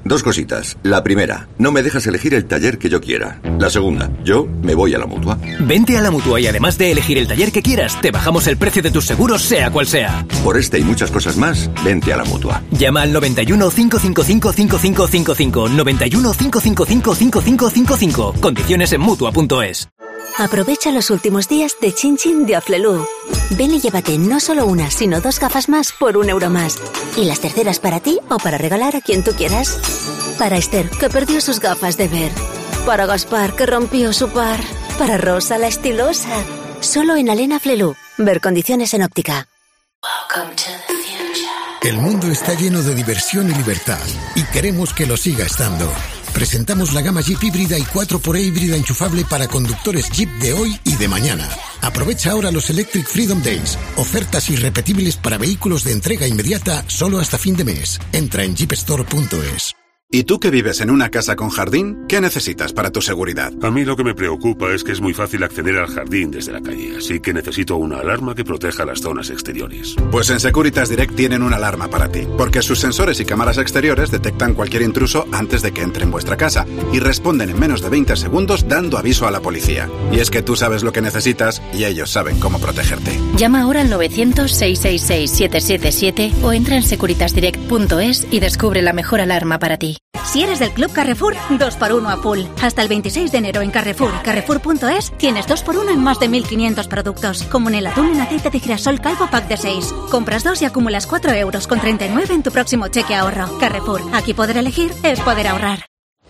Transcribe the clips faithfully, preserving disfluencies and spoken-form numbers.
Dos cositas. La primera, no me dejas elegir el taller que yo quiera. La segunda, yo me voy a la Mutua. Vente a la Mutua y además de elegir el taller que quieras, te bajamos el precio de tus seguros, sea cual sea. Por este y muchas cosas más, vente a la Mutua. Llama al noventa y uno, cinco cinco cinco, cinco cinco cinco cinco, noventa y uno, cinco cinco cinco, cinco cinco cinco cinco. Condiciones en mutua punto es. Aprovecha los últimos días de Chin Chin de Aflelu. Ven y llévate no solo una, sino dos gafas más por un euro más. Y las terceras para ti o para regalar a quien tú quieras. Para Esther, que perdió sus gafas de ver. Para Gaspar, que rompió su par. Para Rosa, la estilosa. Solo en Alena Aflelu. Ver condiciones en óptica. Welcome to the future. El mundo está lleno de diversión y libertad. Y queremos que lo siga estando. Presentamos la gama Jeep híbrida y cuatro por E híbrida enchufable para conductores Jeep de hoy y de mañana. Aprovecha ahora los Electric Freedom Days. Ofertas irrepetibles para vehículos de entrega inmediata solo hasta fin de mes. Entra en jeep store punto es. ¿Y tú que vives en una casa con jardín? ¿Qué necesitas para tu seguridad? A mí lo que me preocupa es que es muy fácil acceder al jardín desde la calle, así que necesito una alarma que proteja las zonas exteriores. Pues en Securitas Direct tienen una alarma para ti, porque sus sensores y cámaras exteriores detectan cualquier intruso antes de que entre en vuestra casa y responden en menos de veinte segundos dando aviso a la policía. Y es que tú sabes lo que necesitas y ellos saben cómo protegerte. Llama ahora al novecientos, seiscientos sesenta y seis, siete siete siete o entra en securitas direct punto es y descubre la mejor alarma para ti. Si eres del Club Carrefour, dos por uno a full. Hasta el veintiséis de enero en Carrefour y Carrefour punto es tienes dos por uno en más de mil quinientos productos, como en el atún en aceite de girasol Calvo pack de seis. Compras dos y acumulas cuatro euros con treinta y nueve en tu próximo cheque ahorro. Carrefour, aquí poder elegir es poder ahorrar.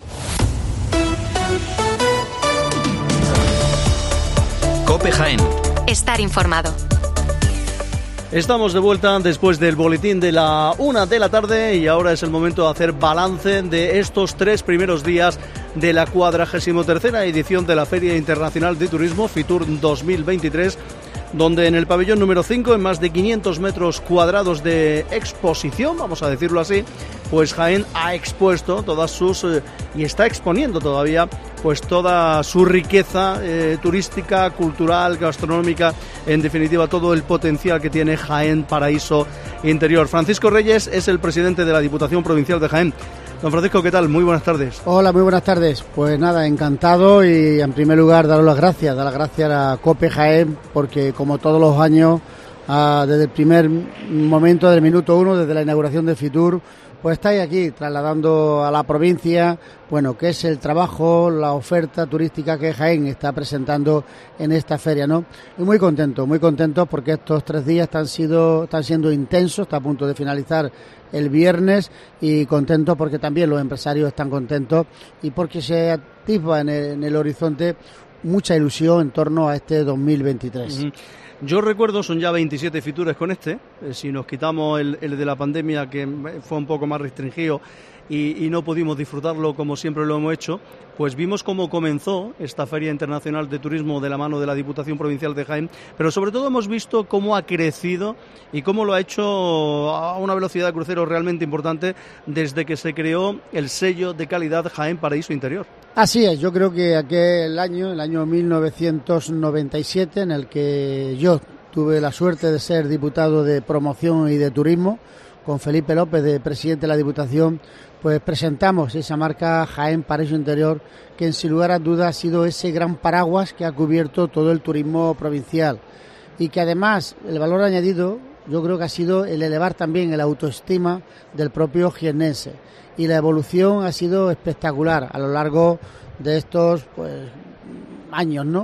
COPE Jaén. Estar informado. Estamos de vuelta después del boletín de la una de la tarde y ahora es el momento de hacer balance de estos tres primeros días de la cuadragésimo tercera edición de la Feria Internacional de Turismo Fitur dos mil veintitrés, donde en el pabellón número cinco, en más de quinientos metros cuadrados de exposición, vamos a decirlo así, pues Jaén ha expuesto todas sus, eh, y está exponiendo todavía, pues toda su riqueza eh, turística, cultural, gastronómica, en definitiva todo el potencial que tiene Jaén Paraíso Interior. Francisco Reyes es el presidente de la Diputación Provincial de Jaén. Don Francisco, ¿qué tal? Muy buenas tardes. Hola, muy buenas tardes. Pues nada, encantado y en primer lugar daros las gracias, dar las gracias a COPE Jaén, porque como todos los años, ah, desde el primer momento, del minuto uno, desde la inauguración de Fitur, pues estáis aquí trasladando a la provincia, bueno, qué es el trabajo, la oferta turística que Jaén está presentando en esta feria, ¿no? Y muy contento, muy contento porque estos tres días están, sido, están siendo intensos, está a punto de finalizar el viernes y contento porque también los empresarios están contentos y porque se atisba en el, en el horizonte mucha ilusión en torno a este dos mil veintitrés. Uh-huh. Yo recuerdo, son ya veintisiete Fitures con este, eh, si nos quitamos el, el de la pandemia, que fue un poco más restringido y, y no pudimos disfrutarlo como siempre lo hemos hecho, pues vimos cómo comenzó esta Feria Internacional de Turismo de la mano de la Diputación Provincial de Jaén, pero sobre todo hemos visto cómo ha crecido y cómo lo ha hecho a una velocidad de crucero realmente importante desde que se creó el sello de calidad Jaén Paraíso Interior. Así es, yo creo que aquel año, el año mil novecientos noventa y siete, en el que yo tuve la suerte de ser diputado de promoción y de turismo, con Felipe López, de presidente de la Diputación, pues presentamos esa marca Jaén Paraíso Interior, que en sin lugar a dudas ha sido ese gran paraguas que ha cubierto todo el turismo provincial y que además el valor añadido yo creo que ha sido el elevar también el autoestima del propio jiennense. Y la evolución ha sido espectacular a lo largo de estos pues años, ¿no?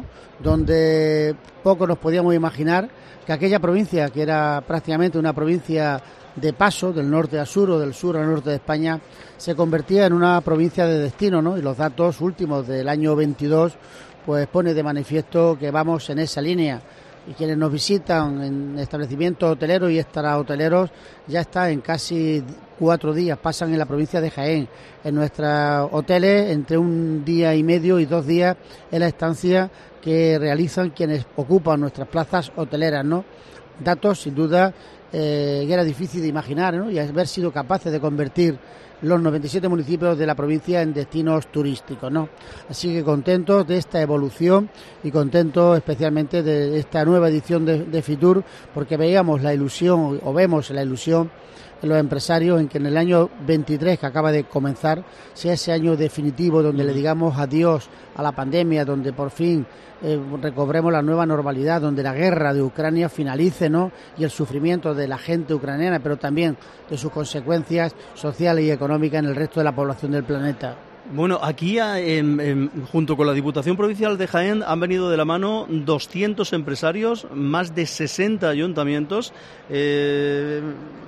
Donde poco nos podíamos imaginar que aquella provincia, que era prácticamente una provincia de paso del norte a sur o del sur al norte de España, se convertía en una provincia de destino, ¿no? Y los datos últimos del año veintidós pues pone de manifiesto que vamos en esa línea. Y quienes nos visitan en establecimientos hoteleros y extrahoteleros ya está en casi cuatro días, pasan en la provincia de Jaén. En nuestros hoteles, entre un día y medio y dos días es la estancia que realizan quienes ocupan nuestras plazas hoteleras, ¿no? Datos, sin duda, eh, que era difícil de imaginar, ¿no? Y haber sido capaces de convertir los noventa y siete municipios de la provincia en destinos turísticos, ¿no? Así que contentos de esta evolución y contentos especialmente de esta nueva edición de, de Fitur, porque veíamos la ilusión o vemos la ilusión en los empresarios en que en el año veintitrés, que acaba de comenzar, sea ese año definitivo donde le digamos adiós a la pandemia, donde por fin eh, recobremos la nueva normalidad, donde la guerra de Ucrania finalice, ¿no? Y el sufrimiento de la gente ucraniana, pero también de sus consecuencias sociales y económicas en el resto de la población del planeta. Bueno, aquí en, en, junto con la Diputación Provincial de Jaén han venido de la mano doscientos empresarios, más de sesenta ayuntamientos eh,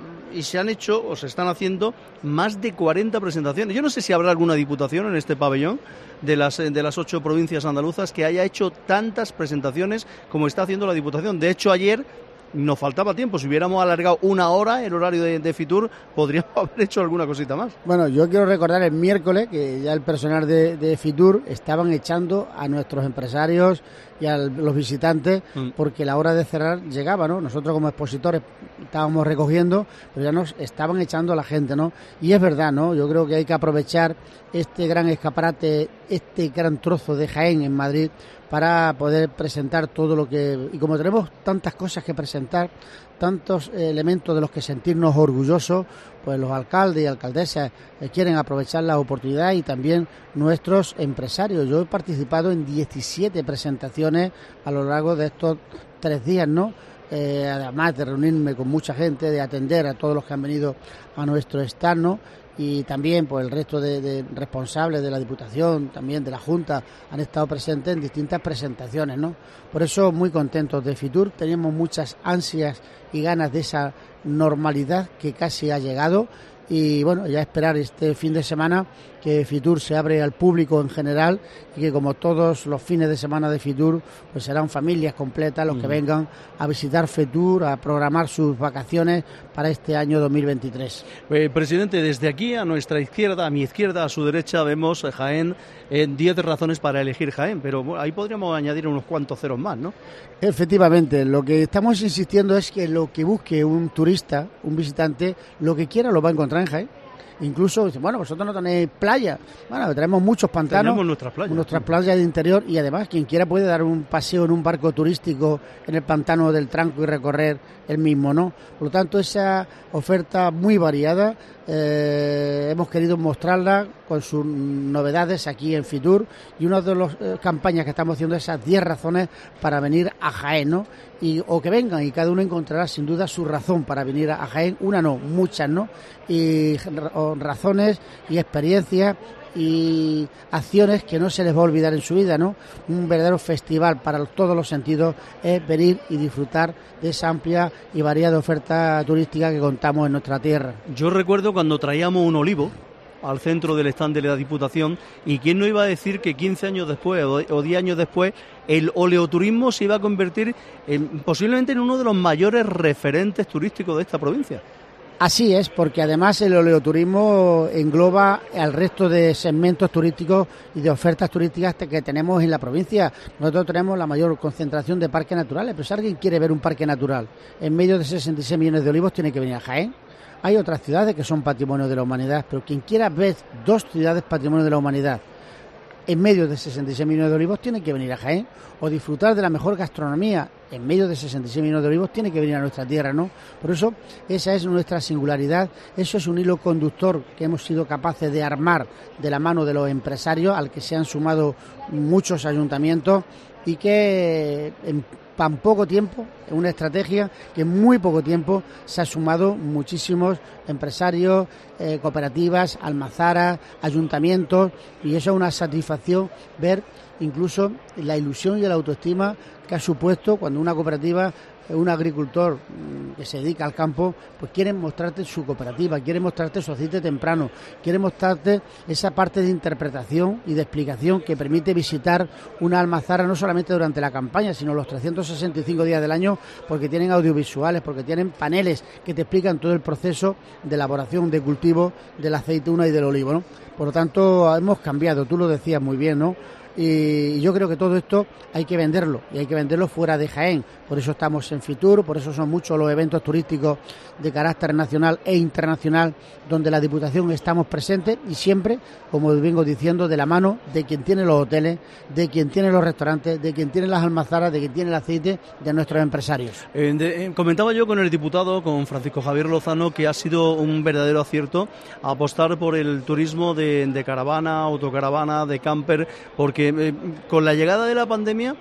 y se han hecho o se están haciendo más de cuarenta presentaciones. Yo no sé si habrá alguna diputación en este pabellón de las de las ocho provincias andaluzas que haya hecho tantas presentaciones como está haciendo la Diputación. De hecho, ayer nos faltaba tiempo. Si hubiéramos alargado una hora el horario de, de Fitur, podríamos haber hecho alguna cosita más. Bueno, yo quiero recordar el miércoles que ya el personal de, de Fitur estaban echando a nuestros empresarios y a los visitantes mm. porque la hora de cerrar llegaba, ¿no? Nosotros como expositores estábamos recogiendo, pero ya nos estaban echando a la gente, ¿no? Y es verdad, ¿no? Yo creo que hay que aprovechar este gran escaparate, este gran trozo de Jaén en Madrid para poder presentar todo lo que... Y como tenemos tantas cosas que presentar, tantos elementos de los que sentirnos orgullosos, pues los alcaldes y alcaldesas eh, quieren aprovechar la oportunidad y también nuestros empresarios. Yo he participado en diecisiete presentaciones a lo largo de estos tres días, ¿no? Eh, además de reunirme con mucha gente, de atender a todos los que han venido a nuestro stand, ¿no? Y también pues el resto de, de responsables de la Diputación, también de la Junta, han estado presentes en distintas presentaciones, ¿no? Por eso muy contentos de Fitur, tenemos muchas ansias y ganas de esa normalidad que casi ha llegado y bueno, ya esperar este fin de semana que Fitur se abre al público en general y que como todos los fines de semana de Fitur pues serán familias completas los que vengan a visitar Fitur, a programar sus vacaciones para este año dos mil veintitrés. Eh, presidente, desde aquí a nuestra izquierda, a mi izquierda, a su derecha vemos Jaén en diez razones para elegir Jaén, pero bueno, ahí podríamos añadir unos cuantos ceros más, ¿no? Efectivamente, lo que estamos insistiendo es que lo que busque un turista, un visitante, lo que quiera lo va a encontrar en Jaén. Incluso, bueno, vosotros no tenéis playa. Bueno, tenemos muchos pantanos. Tenemos nuestras playas. Nuestras playas de interior y además quien quiera puede dar un paseo en un barco turístico en el pantano del Tranco y recorrer el mismo, ¿no? Por lo tanto, esa oferta muy variada eh, hemos querido mostrarla con sus novedades aquí en Fitur y una de las eh, campañas que estamos haciendo es esas diez razones para venir a Jaén, ¿no? Y, o que vengan y cada uno encontrará sin duda su razón para venir a Jaén, una no, muchas, ¿no? Y razones y experiencias y acciones que no se les va a olvidar en su vida, ¿no? Un verdadero festival para todos los sentidos es venir y disfrutar de esa amplia y variada oferta turística que contamos en nuestra tierra. Yo recuerdo cuando traíamos un olivo al centro del stand de la Diputación y quién no iba a decir que quince años después o diez años después el oleoturismo se iba a convertir en, posiblemente en uno de los mayores referentes turísticos de esta provincia. Así es, porque además el oleoturismo engloba al resto de segmentos turísticos y de ofertas turísticas que tenemos en la provincia. Nosotros tenemos la mayor concentración de parques naturales, pero si alguien quiere ver un parque natural en medio de sesenta y seis millones de olivos tiene que venir a Jaén. Hay otras ciudades que son patrimonio de la humanidad, pero quien quiera ver dos ciudades patrimonio de la humanidad en medio de sesenta y seis millones de olivos tiene que venir a Jaén, o disfrutar de la mejor gastronomía en medio de sesenta y seis millones de olivos tiene que venir a nuestra tierra, ¿no? Por eso esa es nuestra singularidad, eso es un hilo conductor que hemos sido capaces de armar de la mano de los empresarios, al que se han sumado muchos ayuntamientos y que en tan poco tiempo, es una estrategia que en muy poco tiempo se ha sumado muchísimos empresarios, eh, cooperativas, almazaras, ayuntamientos, y eso es una satisfacción ver incluso la ilusión y la autoestima que ha supuesto cuando una cooperativa, un agricultor que se dedica al campo, pues quiere mostrarte su cooperativa, quiere mostrarte su aceite temprano, quiere mostrarte esa parte de interpretación y de explicación que permite visitar una almazara no solamente durante la campaña, sino los trescientos sesenta y cinco días del año, porque tienen audiovisuales, porque tienen paneles que te explican todo el proceso de elaboración, de cultivo de la aceituna y del olivo, ¿no? Por lo tanto, hemos cambiado, tú lo decías muy bien, ¿no? Y yo creo que todo esto hay que venderlo, y hay que venderlo fuera de Jaén. Por eso estamos en Fitur, por eso son muchos los eventos turísticos de carácter nacional e internacional donde la Diputación estamos presentes, y siempre, como vengo diciendo, de la mano de quien tiene los hoteles, de quien tiene los restaurantes, de quien tiene las almazaras, de quien tiene el aceite, de nuestros empresarios. Eh, de, eh, comentaba yo con el diputado, con Francisco Javier Lozano, que ha sido un verdadero acierto apostar por el turismo de, de caravana, autocaravana, de camper, porque eh, con la llegada de la pandemia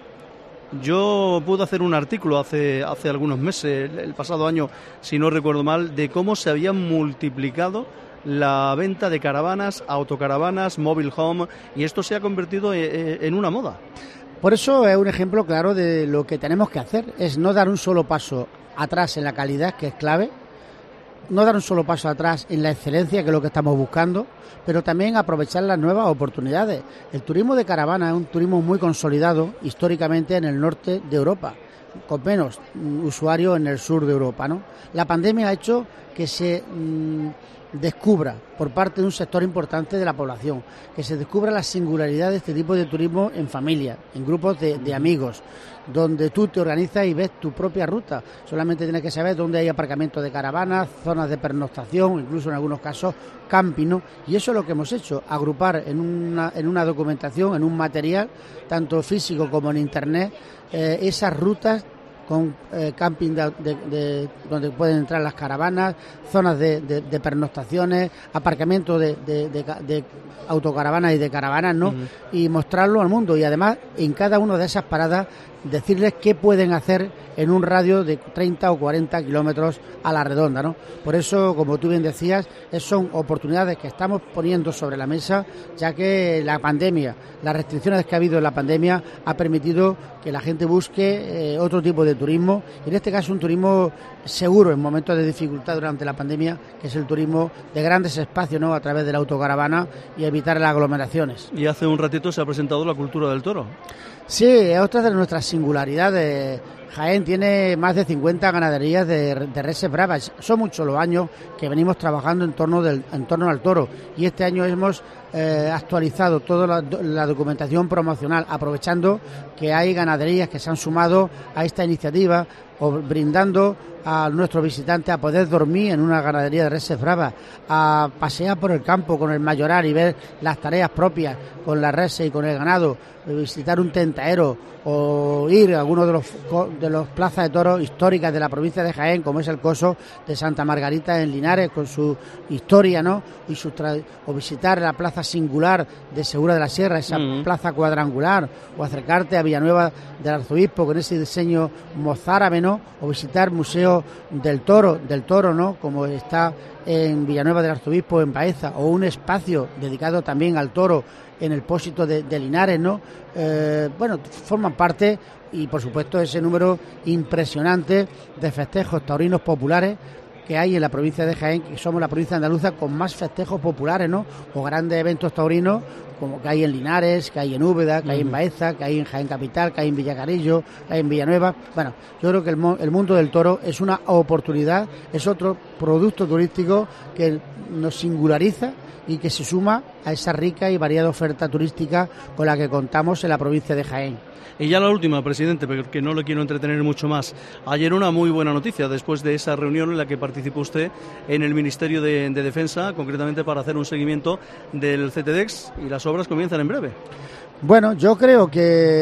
yo pude hacer un artículo hace, hace algunos meses, el pasado año, si no recuerdo mal, de cómo se había multiplicado la venta de caravanas, autocaravanas, mobile home, y esto se ha convertido en, en una moda. Por eso es un ejemplo claro de lo que tenemos que hacer, es no dar un solo paso atrás en la calidad, que es clave, no dar un solo paso atrás en la excelencia, que es lo que estamos buscando, pero también aprovechar las nuevas oportunidades. El turismo de caravana es un turismo muy consolidado históricamente en el norte de Europa, con menos usuarios en el sur de Europa, ¿no? La pandemia ha hecho que se mmm, descubra por parte de un sector importante de la población, que se descubra la singularidad de este tipo de turismo en familia, en grupos de, de amigos, donde tú te organizas y ves tu propia ruta. Solamente tienes que saber dónde hay aparcamientos de caravanas, zonas de pernoctación, incluso en algunos casos camping, ¿no? Y eso es lo que hemos hecho, agrupar en una, en una documentación, en un material, tanto físico como en internet, eh, esas rutas con eh, camping de, de, de, donde pueden entrar las caravanas, zonas de, de, de pernoctaciones, aparcamientos de, de, de, de autocaravanas y de caravanas, ¿no? Uh-huh. Y mostrarlo al mundo, y además en cada una de esas paradas decirles qué pueden hacer en un radio de treinta o cuarenta kilómetros a la redonda, ¿no? Por eso, como tú bien decías, son oportunidades que estamos poniendo sobre la mesa, ya que la pandemia, las restricciones que ha habido en la pandemia ha permitido que la gente busque eh, otro tipo de turismo, y en este caso un turismo seguro en momentos de dificultad durante la pandemia, que es el turismo de grandes espacios, ¿no?, a través de la autocaravana, y evitar las aglomeraciones. Y hace un ratito se ha presentado la cultura del toro. Sí, es otra de nuestras singularidades. Jaén tiene más de cincuenta ganaderías de, de reses bravas. Son muchos los años que venimos trabajando en torno, del, en torno al toro, y este año hemos eh, actualizado toda la, la documentación promocional, aprovechando que hay ganaderías que se han sumado a esta iniciativa, o brindando a nuestros visitantes a poder dormir en una ganadería de reses bravas, a pasear por el campo con el mayoral y ver las tareas propias con las reses y con el ganado, visitar un tentadero o ir a alguno de los de los plazas de toros históricas de la provincia de Jaén, como es el Coso de Santa Margarita en Linares, con su historia, ¿no? Y su tra- o visitar la plaza singular de Segura de la Sierra, esa mm. plaza cuadrangular, o acercarte a Villanueva del Arzobispo con ese diseño mozárabe, ¿no? O visitar Museo del Toro, del Toro, ¿no?, como está en Villanueva del Arzobispo, en Baeza, o un espacio dedicado también al toro en el Pósito de, de Linares, ¿no? Eh, bueno, forman parte, y por supuesto ese número impresionante de festejos taurinos populares que hay en la provincia de Jaén, que somos la provincia andaluza con más festejos populares, ¿no?, o grandes eventos taurinos, como que hay en Linares, que hay en Úbeda, que hay en Baeza, que hay en Jaén Capital, que hay en Villacarillo, que hay en Villanueva. Bueno, yo creo que el, el mundo del toro es una oportunidad, es otro producto turístico que nos singulariza y que se suma a esa rica y variada oferta turística con la que contamos en la provincia de Jaén. Y ya la última, presidente, porque no le quiero entretener mucho más. Ayer una muy buena noticia, después de esa reunión en la que participó usted en el Ministerio de, de Defensa, concretamente para hacer un seguimiento del C T D E X, y las obras comienzan en breve. Bueno, yo creo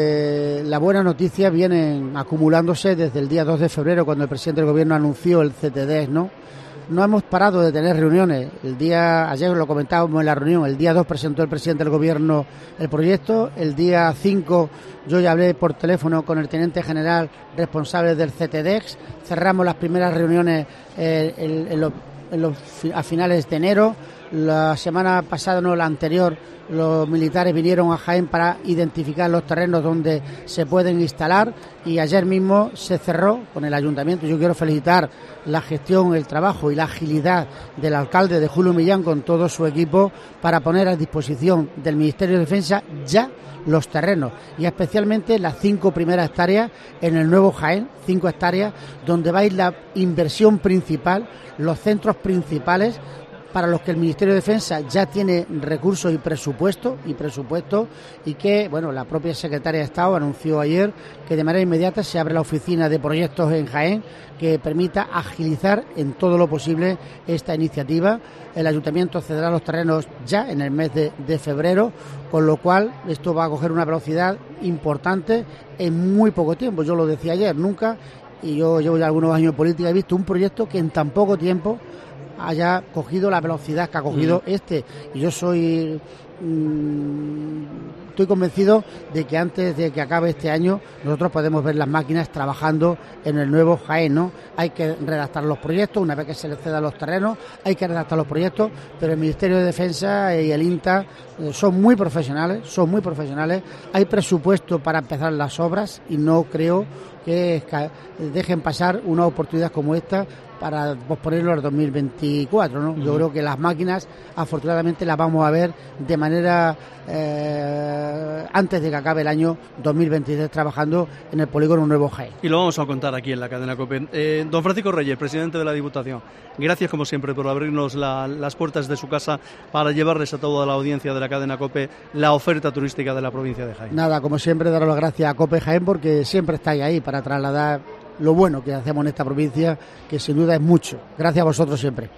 que la buena noticia viene acumulándose desde el día dos de febrero, cuando el presidente del Gobierno anunció el C T D E X, ¿no? No hemos parado de tener reuniones. El día, ayer lo comentábamos en la reunión, el día dos presentó el presidente del Gobierno el proyecto, el día cinco yo ya hablé por teléfono con el teniente general responsable del C T D E X, cerramos las primeras reuniones eh, en, en los, en los, a finales de enero. La semana pasada, no, la anterior, los militares vinieron a Jaén para identificar los terrenos donde se pueden instalar, y ayer mismo se cerró con el ayuntamiento. Yo quiero felicitar la gestión, el trabajo y la agilidad del alcalde, de Julio Millán, con todo su equipo, para poner a disposición del Ministerio de Defensa ya los terrenos, y especialmente las cinco primeras hectáreas en el nuevo Jaén, cinco hectáreas donde va a ir la inversión principal, los centros principales para los que el Ministerio de Defensa ya tiene recursos y presupuesto y presupuesto y que, bueno, la propia secretaria de Estado anunció ayer que de manera inmediata se abre la oficina de proyectos en Jaén que permita agilizar en todo lo posible esta iniciativa. El Ayuntamiento cederá los terrenos ya en el mes de, de febrero, con lo cual esto va a coger una velocidad importante en muy poco tiempo. Yo lo decía ayer, nunca, y yo llevo ya algunos años en política, he visto un proyecto que en tan poco tiempo haya cogido la velocidad que ha cogido mm. este. Y yo soy... Mmm, estoy convencido de que antes de que acabe este año nosotros podemos ver las máquinas trabajando en el nuevo Jaén, ¿no? Hay que redactar los proyectos, una vez que se les cedan los terrenos, hay que redactar los proyectos, pero el Ministerio de Defensa y el INTA eh, son muy profesionales, son muy profesionales, hay presupuesto para empezar las obras y no creo que dejen pasar una oportunidad como esta para posponerlo al dos mil veinticuatro, ¿no? Uh-huh. Yo creo que las máquinas, afortunadamente, las vamos a ver de manera eh, antes de que acabe el año dos mil veintitrés trabajando en el polígono Nuevo Jaén. Y lo vamos a contar aquí en la cadena COPE. Eh, don Francisco Reyes, presidente de la Diputación, gracias como siempre por abrirnos la, las puertas de su casa para llevarles a toda la audiencia de la cadena COPE la oferta turística de la provincia de Jaén. Nada, como siempre, daros las gracias a COPE Jaén porque siempre estáis ahí para trasladar lo bueno que hacemos en esta provincia, que sin duda es mucho. Gracias a vosotros siempre.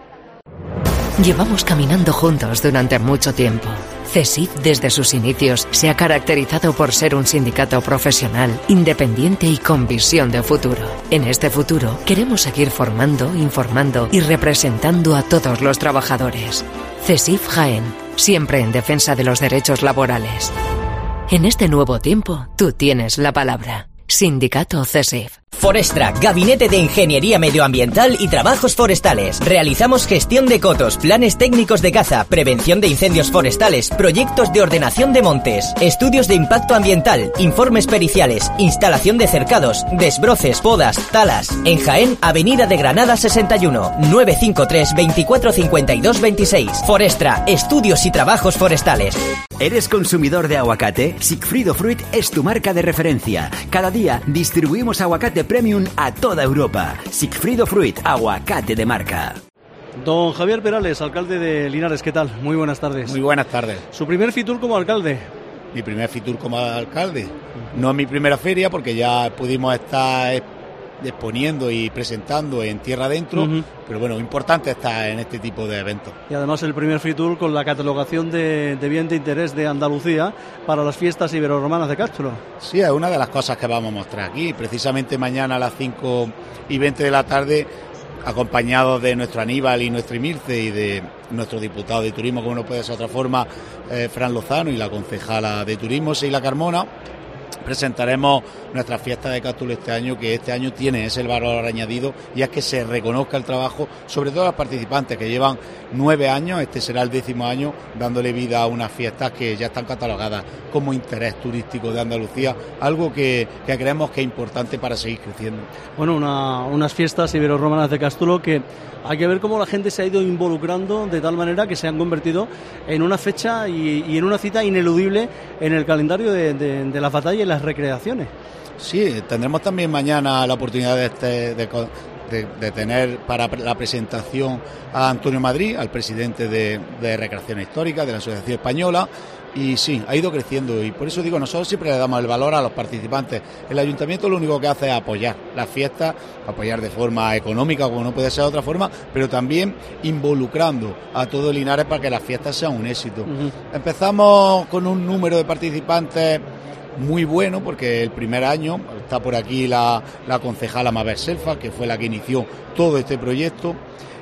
Llevamos caminando juntos durante mucho tiempo. CESIF, desde sus inicios, se ha caracterizado por ser un sindicato profesional, independiente y con visión de futuro. En este futuro, queremos seguir formando, informando y representando a todos los trabajadores. CESIF Jaén, siempre en defensa de los derechos laborales. En este nuevo tiempo, tú tienes la palabra. Sindicato CESIF. Forestra, Gabinete de Ingeniería Medioambiental y Trabajos Forestales. Realizamos gestión de cotos, planes técnicos de caza, prevención de incendios forestales, proyectos de ordenación de montes, estudios de impacto ambiental, informes periciales, instalación de cercados, desbroces, podas, talas. En Jaén, Avenida de Granada sesenta y uno, nueve cinco tres, veinticuatro cincuenta y dos veintiséis. Forestra, estudios y trabajos forestales. ¿Eres consumidor de aguacate? Sigfrido Fruit es tu marca de referencia. Cada día distribuimos aguacate premium a toda Europa. Sigfrido Fruit, aguacate de marca. Don Javier Perales, alcalde de Linares, ¿qué tal? Muy buenas tardes. Muy buenas tardes. ¿Su primer Fitur como alcalde? Mi primer Fitur como alcalde. No es mi primera feria porque ya pudimos estar exponiendo y presentando en tierra adentro, uh-huh. pero bueno, importante estar en este tipo de eventos. Y además el primer Fitur con la catalogación de, de bien de interés de Andalucía para las fiestas ibero-romanas de Castro. Sí, es una de las cosas que vamos a mostrar aquí, precisamente mañana a las cinco y veinte de la tarde, acompañados de nuestro Aníbal y nuestro Imirce y de nuestro diputado de turismo, como no puede ser de otra forma, eh, Fran Lozano, y la concejala de turismo, Seila Carmona. Presentaremos nuestra fiesta de Cástulo este año, que este año tiene ese valor añadido, y es que se reconozca el trabajo, sobre todo a los participantes que llevan nueve años, este será el décimo año, dándole vida a unas fiestas que ya están catalogadas como interés turístico de Andalucía, algo que, que creemos que es importante para seguir creciendo. Bueno, una, unas fiestas ibero-romanas de Cástulo que hay que ver cómo la gente se ha ido involucrando de tal manera que se han convertido en una fecha y, y en una cita ineludible en el calendario de, de, de las batallas y las recreaciones. Sí, tendremos también mañana la oportunidad de, este, de, de, de tener para la presentación a Antonio Madrid, al presidente de, de Recreación Histórica de la Asociación Española. Y sí, ha ido creciendo, y por eso digo, nosotros siempre le damos el valor a los participantes. El ayuntamiento lo único que hace es apoyar las fiestas, apoyar de forma económica, como no puede ser de otra forma, pero también involucrando a todo Linares para que las fiestas sean un éxito. Uh-huh. Empezamos con un número de participantes muy bueno, porque el primer año está por aquí la, la concejala Mabel Selfa, que fue la que inició todo este proyecto,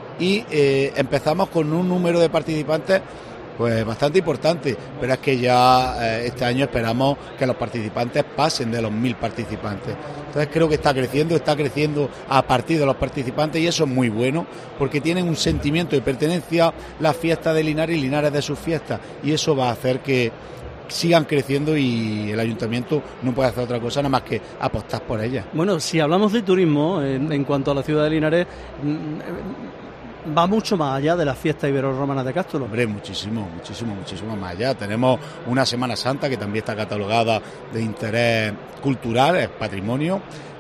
y eh, empezamos con un número de participantes pues bastante importante, pero es que ya eh, este año esperamos que los participantes pasen de los mil participantes. Entonces creo que está creciendo, está creciendo a partir de los participantes, y eso es muy bueno, porque tienen un sentimiento de pertenencia las fiestas de Linares y Linares de sus fiestas, y eso va a hacer que sigan creciendo, y el ayuntamiento no puede hacer otra cosa nada más que apostar por ellas. Bueno, si hablamos de turismo, en, en cuanto a la ciudad de Linares, va mucho más allá de la fiesta ibero-romana de Cástulo. Hombre, muchísimo, muchísimo, muchísimo más allá. Tenemos una Semana Santa que también está catalogada de interés cultural, es patrimonio.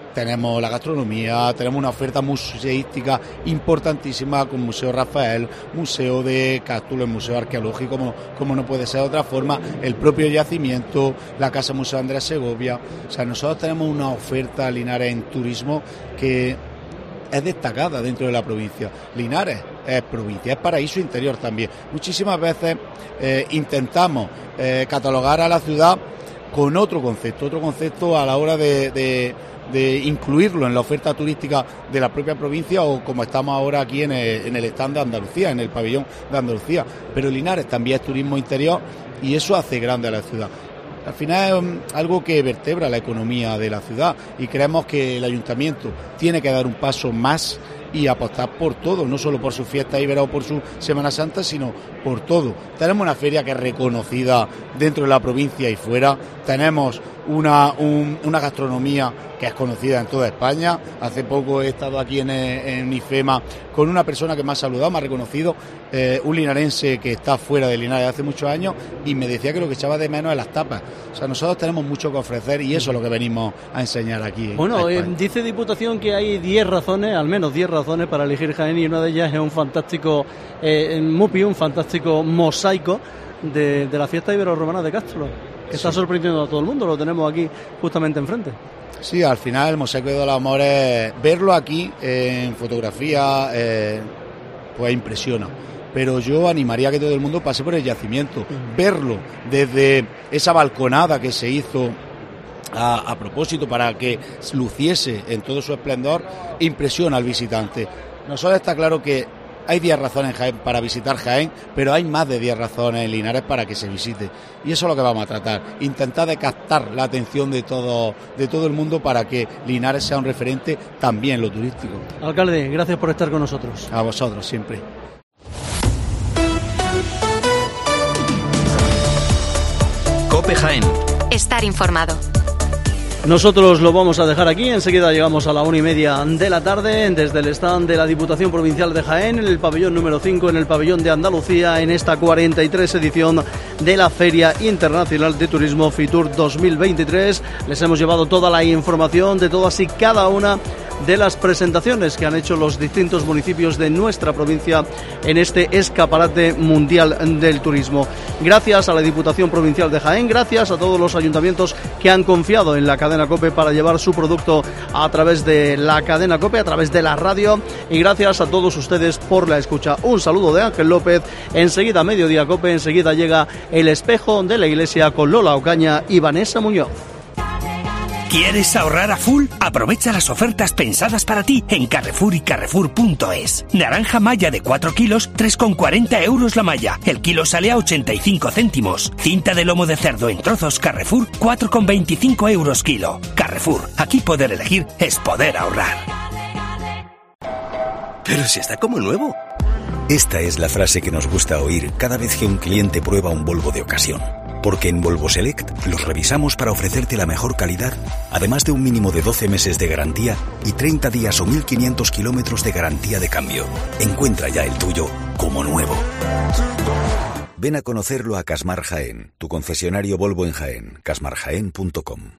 tenemos la gastronomía, tenemos una oferta museística importantísima con Museo Rafael, Museo de Cástulo, el Museo Arqueológico, como, como no puede ser de otra forma, el propio yacimiento, la Casa Museo Andrés Segovia. O sea, nosotros tenemos una oferta, Linares, en turismo que es destacada dentro de la provincia. Linares es provincia, es paraíso interior también. Muchísimas veces eh, intentamos eh, catalogar a la ciudad con otro concepto, otro concepto a la hora de, de, de incluirlo en la oferta turística de la propia provincia, o como estamos ahora aquí en el, en el stand de Andalucía, en el pabellón de Andalucía. Pero Linares también es turismo interior y eso hace grande a la ciudad. Al final es um, algo que vertebra la economía de la ciudad y creemos que el ayuntamiento tiene que dar un paso más y apostar por todo, no solo por su fiesta ibera o por su Semana Santa, sino por todo. Tenemos una feria que es reconocida dentro de la provincia y fuera, tenemos una, un, una gastronomía que es conocida en toda España. Hace poco he estado aquí en, en IFEMA con una persona que me ha saludado, me ha reconocido, eh, un linarense que está fuera de Linares hace muchos años, y me decía que lo que echaba de menos es las tapas. O sea, nosotros tenemos mucho que ofrecer y eso es lo que venimos a enseñar aquí. Bueno, eh, dice Diputación que hay diez razones, al menos diez razones para elegir Jaén, y una de ellas es un fantástico eh, MUPI, un fantástico mosaico de, de la fiesta ibero-romana de Cástulo, que sí. Está sorprendiendo a todo el mundo. Lo tenemos aquí justamente enfrente. Sí, al final el mosaico de los amores, verlo aquí eh, en fotografía, eh, pues impresiona. Pero yo animaría a que todo el mundo pase por el yacimiento, uh-huh. verlo desde esa balconada que se hizo a, a propósito para que luciese en todo su esplendor, impresiona al visitante. Nosotros está claro que hay diez razones en Jaén para visitar Jaén, pero hay más de diez razones en Linares para que se visite. Y eso es lo que vamos a tratar, intentar de captar la atención de todo, de todo el mundo para que Linares sea un referente también en lo turístico. Alcalde, gracias por estar con nosotros. A vosotros, siempre. COPE Jaén. Estar informado. Nosotros lo vamos a dejar aquí, enseguida llegamos a la una y media de la tarde desde el stand de la Diputación Provincial de Jaén, en el pabellón número cinco, en el pabellón de Andalucía, en esta cuarenta y tres edición de la Feria Internacional de Turismo Fitur dos mil veintitrés. Les hemos llevado toda la información de todas y cada una de las presentaciones que han hecho los distintos municipios de nuestra provincia en este escaparate mundial del turismo. Gracias a la Diputación Provincial de Jaén, gracias a todos los ayuntamientos que han confiado en la cadena COPE para llevar su producto a través de la cadena COPE, a través de la radio, y gracias a todos ustedes por la escucha. Un saludo de Ángel López, enseguida Mediodía COPE, enseguida llega El Espejo de la Iglesia con Lola Ocaña y Vanessa Muñoz. ¿Quieres ahorrar a full? Aprovecha las ofertas pensadas para ti en Carrefour y Carrefour punto es. Naranja malla de cuatro kilos, tres con cuarenta euros la malla. El kilo sale a ochenta y cinco céntimos. Cinta de lomo de cerdo en trozos Carrefour, cuatro con veinticinco euros kilo. Carrefour, aquí poder elegir es poder ahorrar. Pero si está como nuevo. Esta es la frase que nos gusta oír cada vez que un cliente prueba un Volvo de ocasión. Porque en Volvo Select los revisamos para ofrecerte la mejor calidad, además de un mínimo de doce meses de garantía y treinta días o mil quinientos kilómetros de garantía de cambio. Encuentra ya el tuyo como nuevo. Ven a conocerlo a Casmar Jaén, tu concesionario Volvo en Jaén, casmar jaén punto com.